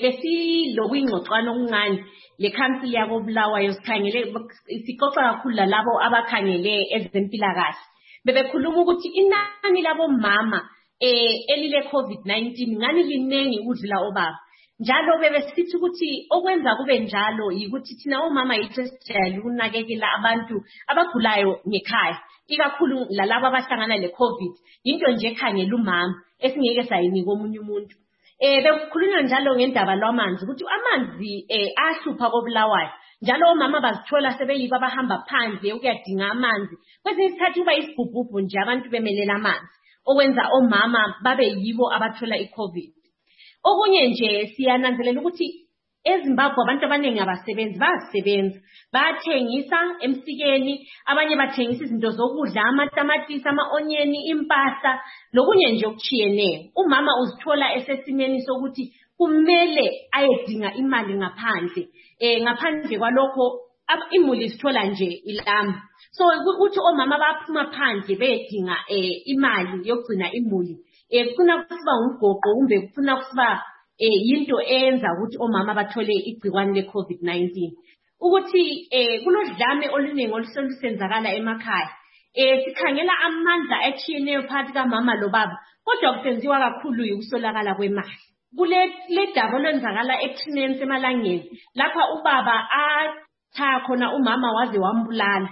Besilokuyingxoxano okuncane le council yako Bulawayo sikhangele sixoxa kakhulu lalabo abakhangele ezempilakahle. Bebekhuluma ukuthi inani labo mama elile COVID-19 ngani linengi ukudlula obaba. Njalo bebesithi ukuthi okwenza kube njalo yikuthi thina omama yithu sijayele ukunakekela abantu abagulayo ngekhaya. Ikakhulu lalabo abahlangana le COVID into nje ekhangela umama esingeke sayinika omunye umuntu. Bekukhulunywa njalo ngendaba lwamanzi ukuthi amanzi ahlupha koBulawayo. Njalo omama bazithola sebeyiba abahamba phandle ukuyadinga amanzi. Kwesinye isikhathi kuba isigubhubhu nje abantu bemelela amanzi. Okwenza omama babe yibo abathola iCovid. Okunye nje siyananzelela ukuthi eZimbabwe abantu abaningi abasebenzi bayasebenza. Bayathengisa emsikeni, abanye bathengisa izinto zokudla, amatamatisi, ama-onyeni, impahla, lokunye nje okuchiyeneyo. Umama uzithola esesimeni sokuthi kumele ayedinga imali ngaphandle. Ngaphandle kwalokho imuli isithola nje ilamba. So ukuthi omama baphuma phandle beyedinga imali yokugcina imuli. Kufuna kusiba umgoqo kumbe kufuna kusiba yinto eyenza ukuthi omama bathole igcikwane leCovid-19. Ukuthi kulodlame oluningi oluselusenzakala emakhaya. Sikhangela amandla achiyeneyo phakathi kamama lobaba, kodwa kusenziwa kakhulu ukusolakala kwemali. Kule daba olwenzakala eTrinens emalangeni, lapha ubaba atha khona umama waze wambulala,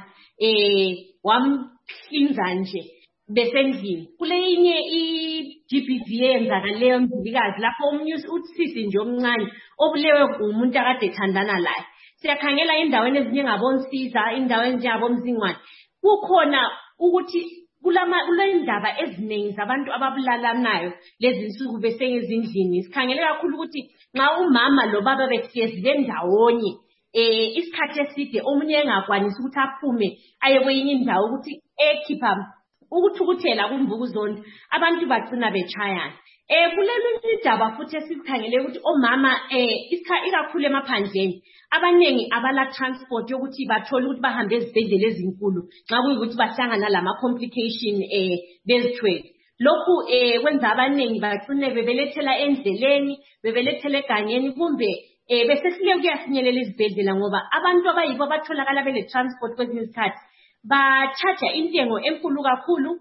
wamhlinza nje besendlini. Kule inye iGBV eyenzakaleyo mzilikazi lapho omunye uthisi nje omncane obulewe umuntu akade ethandana laye. Siyakhangela endaweni ezinye ngabonsiza, indaweni njengabomzingwane. Kukhona ukuthi kulendaba eziningi zabantu ababulalanayo lezi insuku besengezindlini. Sikhangele kakhulu ukuthi nxa umama lo baba behlezi ndawonye isikhathi eside omunye engakwanisi ukuthi aphume aye kwenye indawo ukuthi ekhipha ukuthukuthela kumvukuzonke abantu bagcina bechayana. Kuleli indaba futhi esikhangele ukuthi omama ikakhulu emaphandleni abanengi abala transport yokuthi bathole ukuthi bahambe ezibhedlela ezinkulu nxa kuyikuthi bahlangana lama complication bezithwele. Lokhu kwenza abanengi bagcine bebelethela endleleni, bebelethela egangeni kumbe besehluleke ukuyafinyelela izibhedlela ngoba abantu abayibo abatholakala bele transport kwezinye izikhathi ba-charge intengo enkulu kakhulu.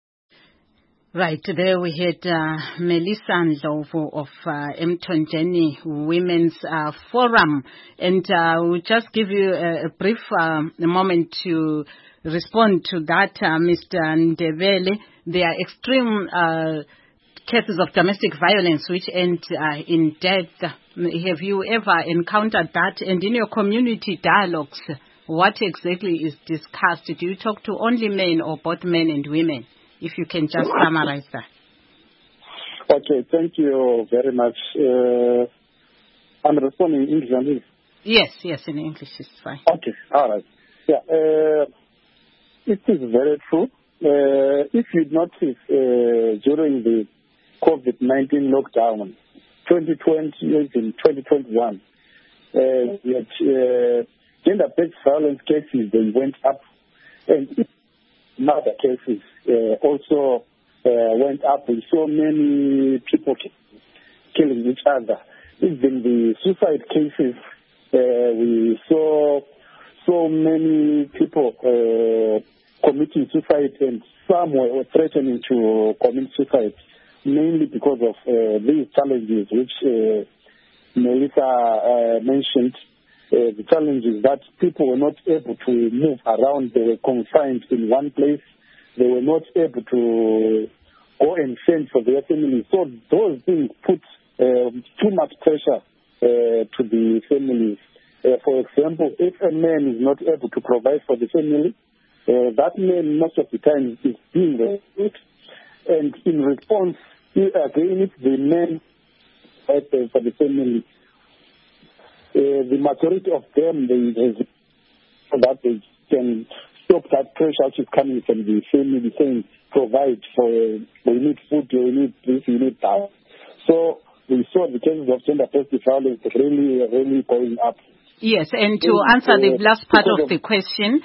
Right, there we had Melissa Ndlovu of Emthonjeni Women's Forum, and we'll just give you a brief moment to respond to that, Mr. Ndebele. There are extreme cases of domestic violence which end in death. Have you ever encountered that? And in your community dialogues, what exactly is discussed? Do you talk to only men or both men and women? If you can just summarize that. Okay, thank you very much. I'm responding in English. Yes, in English is fine. Okay, all right. Yeah, it is very true. If you notice during the COVID-19 lockdown, 2020 and 2021, gender-based violence cases, they went up, and murder cases also went up. We saw many people killing each other. Even the suicide cases, we saw so many people committing suicide, and some were threatening to commit suicide, mainly because of these challenges which Melissa mentioned. The challenge is that people were not able to move around. They were confined in one place. They were not able to go and send for their families. So those things put too much pressure to the families. For example, if a man is not able to provide for the family, that man most of the time is being raped. And in response, again, if the man provides for the family, the majority of them, that they can stop that pressure which is coming from the family, saying, provide for, we need food, we need this, we need that. So we saw the cases of gender-based violence really going up. Yes, and to answer the last part of the question,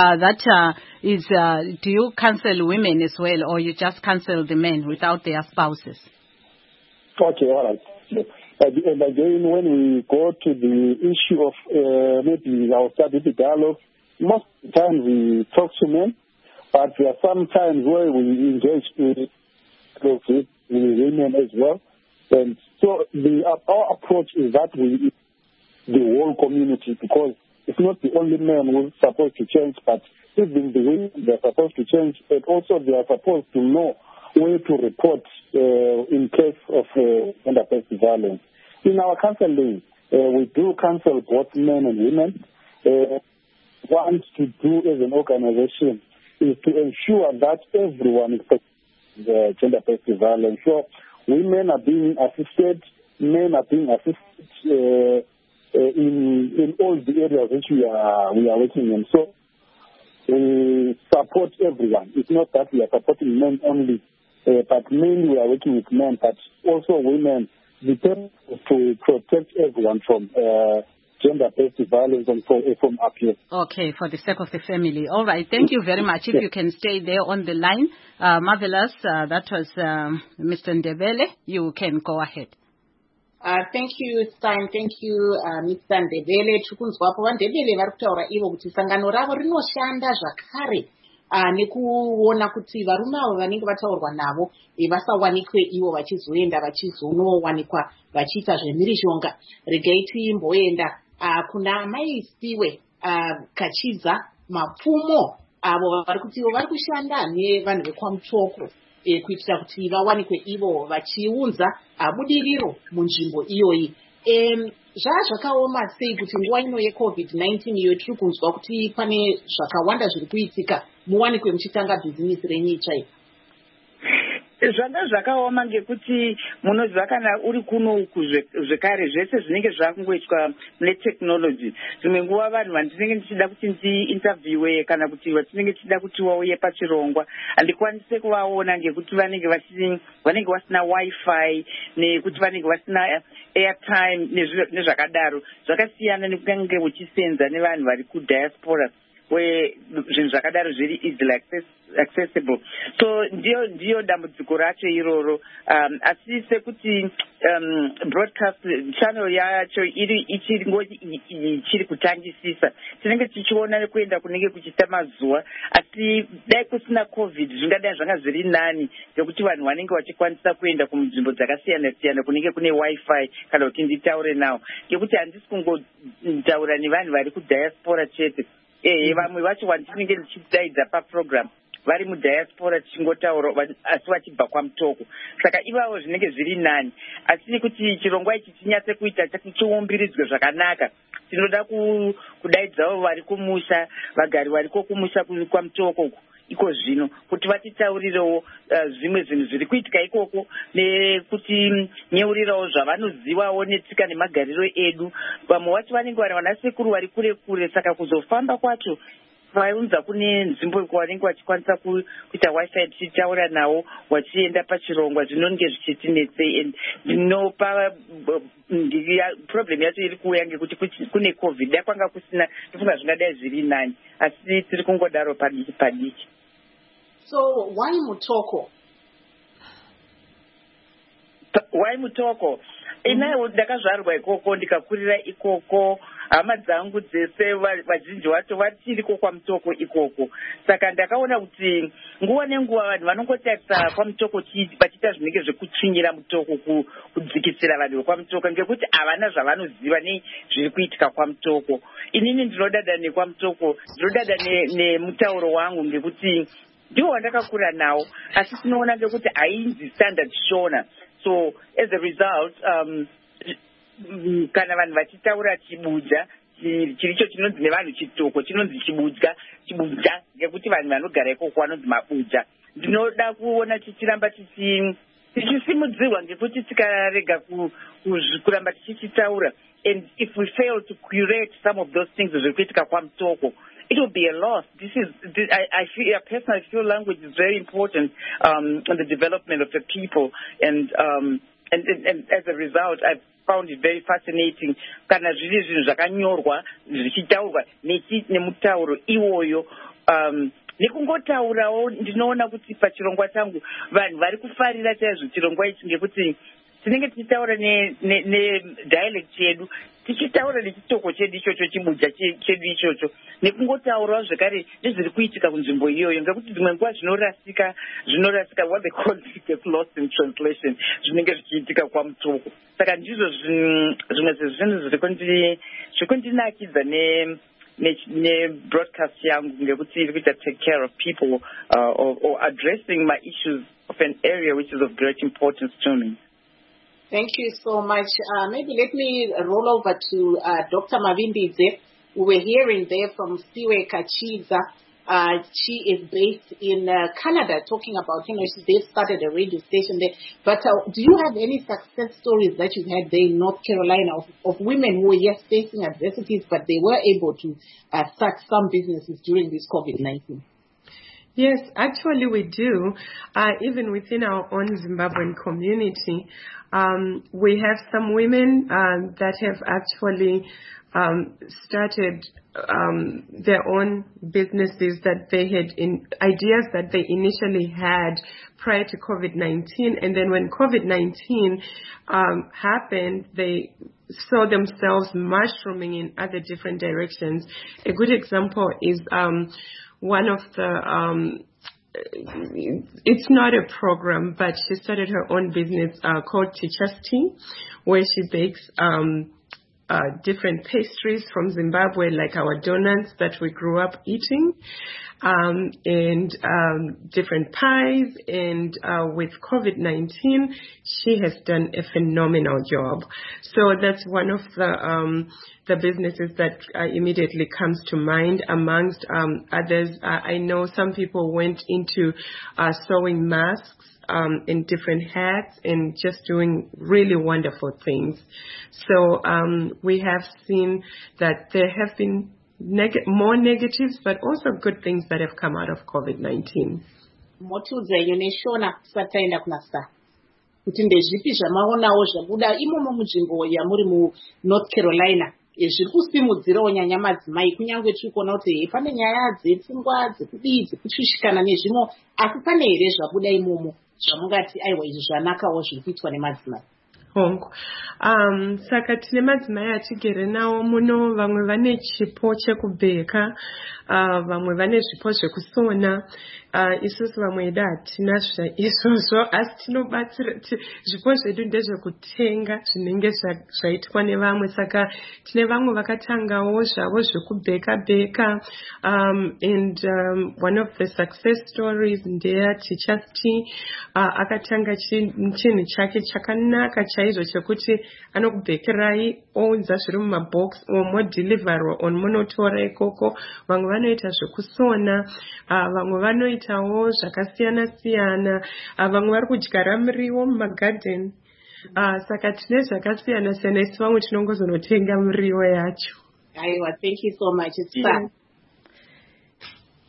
do you counsel women as well, or you just counsel the men without their spouses? Okay, all right. And again, when we go to the issue of maybe I'll start with the dialogue, most of the time we talk to men, but there are some times where we engage with women as well. And so our approach is that we the whole community, because it's not the only men who are supposed to change, but even the women, they're supposed to change, and also they are supposed to know where to report in case of gender-based violence. In our counseling, we do counsel both men and women. What to do as an organization is to ensure that everyone is facing gender-based violence. So women are being assisted, men are being assisted in all the areas which we are working in. So we support everyone. It's not that we are supporting men only, but mainly we are working with men, but also women. The purpose is to protect everyone from gender-based violence and from abuse. Okay, for the sake of the family. All right, thank you very much. If you can stay there on the line. Marvelous. That was Mr. Ndebele. You can go ahead. Thank you, Stein. Thank you, Mr. Ndebele. Chukunzwapo vaNdebele vari kutaura ivo kuti sangano ravo rinoshanda zvakare nekuona kuti varume avo vanenge vataurwa navo vasawanikwe ivo vachizoenda vachizonowanikwa vachiita zvemhirizhonga. Regai timboenda kuna maisiwe Kachiza Mapfumo avo vari kuti vari kushanda nevanhu vekwaMutoko kuitira kuti vawanikwe ivo vachiunza budiriro munzvimbo iyoyi. Zvakaoma sei kuti nguva ino yeCovid-19 iyo tiri kunzwa kuti pane zvakawanda zviri kuitika muwanikwe muchitanga bhizinisi renyu ichaiko? Zvanga zvakaoma ngekuti munoziva kana uri kuno uku zvekare zvese zvinenge zvakungoitwa netechnology. Zvimwe nguva vanhu vandinenge ndichida kuti ndiinterviewe kana kuti vatinenge tichida kuti vauye pachirongwa handikwanise kuvaona ngekuti vanenge vasina wifi nekuti vanenge vasina airtime nezvakadaro. Zvakasiyana nekunge uchisenza nevanhu vari kudiaspora where zvinhu zvakadaro zviri easily accessible. So ndiyo dambudziko racho iroro. Asi sekuti broadcast channel yacho ichiri kutangisisa, tinenge tichiona kuenda kunenge kuchiita mazuva, asi dai kusina covid zvingadai zvanga zviri nani ngekuti vanhu vanenge vachikwanisa kuenda kunzvimbo dzakasiyana siyana kunenge kune wifi kana kuti nditaure nawo, ngekuti handisi kungotaura nevanhu vari kudiaspora chete. Vamwe vacho vandinenge ndichidaidza paprogram vari mudiaspora tichingotaura asi vachibva kwaMutoko. Saka ivavo zvinenge zviri nani. Asi kuti chirongwa ichi chinyatse kuita chiumbiridzwe zvakanaka, tinoda kudaidzawo vari kumusha, vagari variko kumusha kwaMutoko iko zvino kuti vatitaurirewo zvimwe zvinhu zviri kuitika ikoko nekuti nyeurirawo zvavanozivawo netsika nemagariro edu. Vamwe vacho vanenge vari vanasekuru vari kure kure, saka kuzofamba kwacho vaunza kune nzvimbo kwavanenge vachikwanisa kuita wifi tichitaura nawo wachienda pachirongwa zvinonge zvichitinetsei. And ndinopa problem yacho iri kuuya ngekuti kune covid yakwanga kusina tofunga zvingadai zviri nani asi tiri kungodaro padiki padiki. So why Mutoko? Why Mutoko? Ina ndakazvarwa ikoko ndikakurira ikoko. Hama dzangu dzese vazhinji vacho vachiriko kwaMutoko ikoko. Saka ndakaona kuti nguva nenguva vanhu vanongotarisa kwaMutoko vachiita zvinenge zvekutsvinyira Mutoko kudzikisira vanhu vekwaMutoko ngekuti havana zvavanoziva nezviri kuitika kwaMutoko. Inini ndinodada nekwaMutoko, ndinodada nemutauro wangu ngekuti ndiwo wandakakura nawo asi tinoona ngekuti hainzi standard shona. So as a result, kana vanhu vachitaura chibuja chiricho chinonzi nevanhu chitoko chinonzi chibuja ngekuti vanhu vanogara ikoko vanonzi mabuja. Ndinoda kuona chichiramba tichisimudzirwa ngekuti tikarega kuramba tichichitaura, and if we fail to curate some of those things zviri kuitika kwaMutoko, it will be a loss. I personally feel language is very important in the development of the people, and as a result, I've found it very fascinating. Kana zviri zvinhu zvakanyorwa zvichitaurwa nemutauro iwoyo, nekungotaurawo ndinoona kuti pachirongwa changu vanhu vari kufarira chaizvo chirongwa ichi ngekuti tinenge tichitaura nedialect chedu, tichitaura nechitoko chedu ichocho, chibuja chedu ichocho, nekungotaurawo zvekare nezviri kuitika kunzvimbo iyoyo ngekuti dzimwe nguva zvinorasika what they call get lost in translation zvinenge zvichiitika kwaMutoko. Saka ndizvo zvimwe zvezvinhu zviri kundinakidza ne-broadcast yangu ngekuti iri kuita take care of people or addressing my issues of an area which is of great importance to me. Thank you so much. Maybe let me roll over to Dr. Mavindidze. We were hearing there from Siwe Kachiza. She is based in Canada, talking about, they've started a radio station there. But do you have any success stories that you've had there in North Carolina of women who were, yes, facing adversities, but they were able to start some businesses during this COVID-19? Yes, actually we do. Even within our own Zimbabwean community, we have some women that have actually started their own businesses that they had ideas that they initially had prior to COVID-19. And then when COVID-19 happened, they saw themselves mushrooming in other different directions. A good example is one of the, it's not a program, but she started her own business called Teacher's Tea, where she bakes different pastries from Zimbabwe, like our donuts that we grew up eating, and different pies. And with COVID-19, she has done a phenomenal job. So that's one of the businesses that immediately comes to mind. Amongst others, I know some people went into sewing masks in different hats and just doing really wonderful things. So we have seen that there have been more negatives, but also good things that have come out of COVID-19. Motudze neshona kusataenda kunasa kuti ndezvipi zvamaonawo zvabuda imomo munzvimbo yamuri mu North Carolina zviri kusimudzirawo nyanya madzimai kunyange tiri kuona kuti pane nyaya dzepfungwa dzekudii dzekuchushikana nezvimwe asi pane here zvabuda imomo zvamungati aiwa izvi zvanakawo zviri kuitwa nemadzimai? Hongu. Saka tine madzimai atigere nawo muno, vamwe vane chipo chekubheka, vamwe vane zvipo zvekusona, isusu vamwe edu hatina izvozvo, asi tinobatsira zvipo zvedu ndezvekutenga zvinenge zvaitwa nevamwe. Saka tine vamwe vakatangawo zvavo zvekubheka, and one of the success stories ndeye Teacher's Tea. Akatanga chinhu chake chakanaka chaizvo chekuti anokubhekerai ounza zviri mumabox omodhilivharwa munotora ikoko. Vamwe vanoita zvekusona, vamwe vanoitawo zvakasiyana-siyana, vamwe vari kudyara miriwo mumagadheni. Saka tine zvakasiyana-siyana, isi vamwe tinongozonotenga miriwo yacho. Aiwa, thank you so much. It's fun.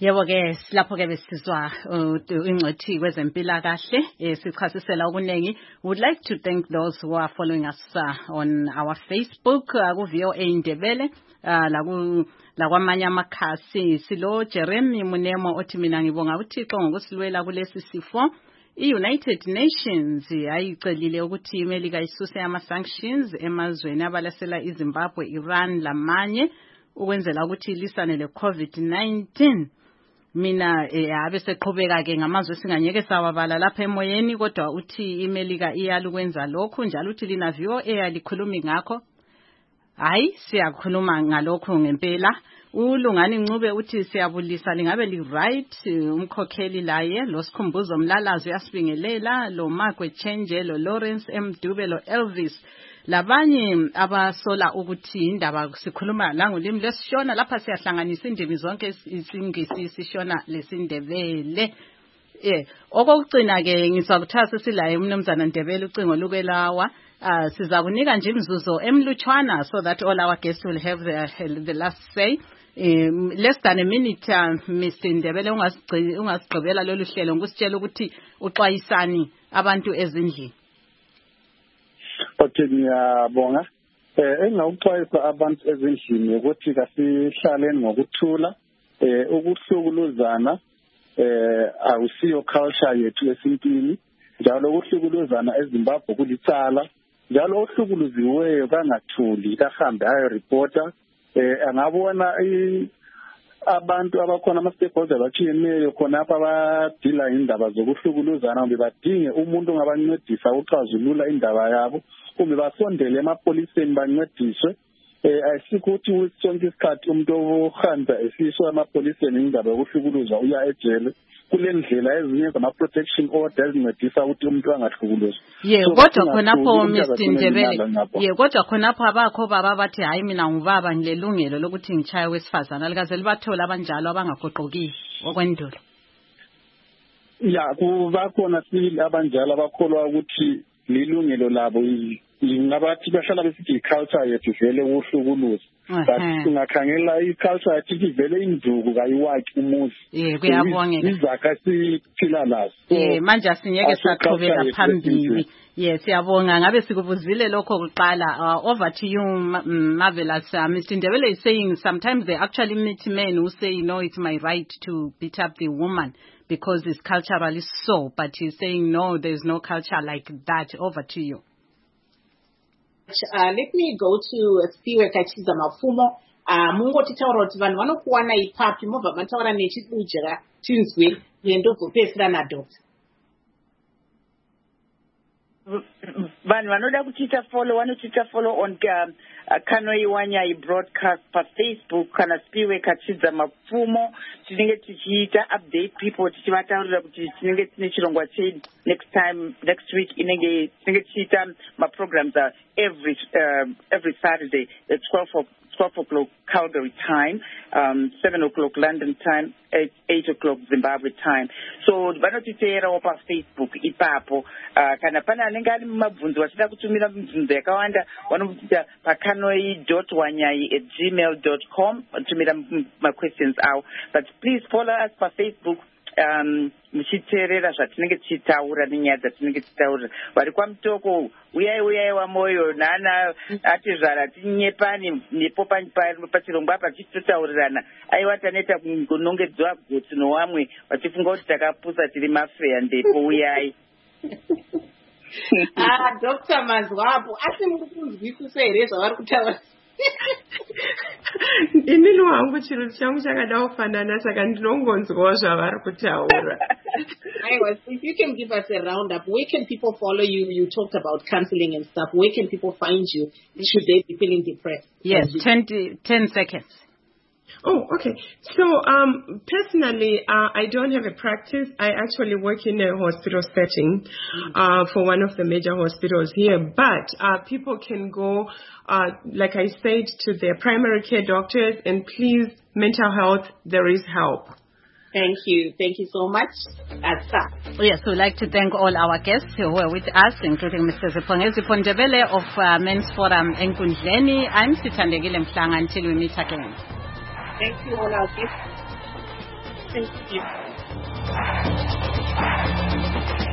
Yebo ke lapho ke besizwa ingcwethi kwezempilakahle sichasisela okunengi. Would like to thank those who are following us on our Facebook ku VOA Indebele la kwamanye amakhasi silo Jeremy Munemo othi mina ngibonga uThixo ngokusilwela kulesi sifo. I-United Nations ayicelile ukuthi iMelika isuse ama-sanctions emazweni abalasela iZimbabwe, Iran lamanye ukwenzela ukuthi lisane le-COVID-19. Mina abeseqhubeka ke ngamazwe singanyeke sawabala lapha emoyeni kodwa uthi iMelika iyalukwenza lokho njalo uthi lina VOA likhulumi ngakho. Hayi siyakhuluma ngalokho ngempela. uLungani Ncube uthi siyabulisa lingabe li right umkhokheli laye lo Sikhumbuzo Mlalazi uyasibingelela lo Magwe Change lo Lawrence Mdube lo Elvis labanye abasola ukuthi indaba sikhuluma la ngolimi lesishona lapha siyahlanganisa indimi zonke isingisi sishona lesindebele okugcina ke ngisakuthatha silaye umnumzana Ndebele ucingo lukwelawa siza kunika nje imzuzo emlutshwana so that all our guests will have the last say. Less than a minute Mr Ndebele ungasigqibela lolu hlelo ngusitshela ukuthi uxwayisani abantu ezindlini. Okay ngiyabonga engawuxwayisa abantu ezindlini ukuthi kasihlaleni ngokuthula ukuhlukuluzana awusiyo culture yethu esintwini njalo ukuhlukuluzana eZimbabwe kulitsala njalo ohlukuluziweyo kangathuli kahambe ayo reporter angabona abantu abakhona ama-stakeholders atshiyeneyo khonapha abadila indaba zokuhlukuluzana kumbe badinge umuntu ongabancedisa uxazulula indaba yabo kumbe basondele emapoliseni bancediswe ayisikho ukuthi sonke isikhathi umuntu ohamba esiswa emapoliseni indaba yokuhlukuluza uya ejele kule ndlela ezinye zama-protection order ezincedisa ukuthi umuntu angahlukuluzwa. Kodwa khonapho Mr Ndebele kodwa khonapho abakho baba bathi hayi mina ngubaba ngilelungelo lokuthi ngichaye wesifazana likaze libathola abanjalo abangagoqokile okwendulo. Kubakhona sibili abanjalo abakholwa ukuthi lilungelo labo ngabathi bahlala besithi i-culture yethu vele ukuhlukuluza but singakhangela i-culture yethu ivele induku kayiwaki umuzi kuyabongeka izakha siphila lazo manje asingeke saqhubeka phambili. Siyabonga ngabe sikubuzile lokho kuqala. Over to you Marvelous. Mr Ndebele is saying sometimes they actually meet men who say no, it's my right to beat up the woman because it's culturally so, but he's saying no, there's no culture like that. Over to you. Let me go to Spiwe Kachiza Mafumo. Mungo titaura kuti vanhu vanokuwana ipapi mobva mataura nechibujira tinzwe yendobvopesera nadokta. Vanhu vanoda kuchita follow vanochita follow on Kanoi Wanyai broadcast pa Facebook kana Spiwe Kachiza Mafumo. Tinenge tichiita update people tichivataurira kuti tinenge tine chirongwa chedu next week inenge tinenge tichiita ma programs every Saturday at 12 o'clock Calgary time, 7 o'clock London time, 8 o'clock Zimbabwe time. So vanotiteerawo pa Facebook ipapo kana pana anenge ari mumabvunzo vachida kutumira mibvunzo yakawanda vanomuita pakanoi.wanyai@gmail.com tumira ma-questions avo. But please follow us pa Facebook muchiteerera zvatinenge tichitaura nenyaya dzatinenge tichitaurira. Vari kwamutoko uyai wamoyo nana ati zvara tinyepani nepo pachirongwa apa tichitotaurirana aiwa taneta kunongedzwa gotsi nowamwe vachifunga kuti takapusa tiri mafeya ndepo uyai. Dr. Mazwapo asi muri kunzwisisa here zvavari kutaura? Inini wangu chiro changu chakada kufanana saka ndinongonzwawo zvavari kutaura. If you can give us a roundup, where can people follow you? You talked about counseling and stuff. Where can people find you should they be feeling depressed? Yes, 10 seconds. Oh, okay. So, personally, I don't have a practice. I actually work in a hospital setting for one of the major hospitals here. But people can go, like I said, to their primary care doctors. And please, mental health, there is help. Thank you. Thank you so much. Yes, we'd like to thank all our guests who were with us, including Mr. Zipongezi Ndebele of Men's Forum Enkundleni. I'm Sithandegile Mhlanga until we meet again. Thank you all our guests. Thank you.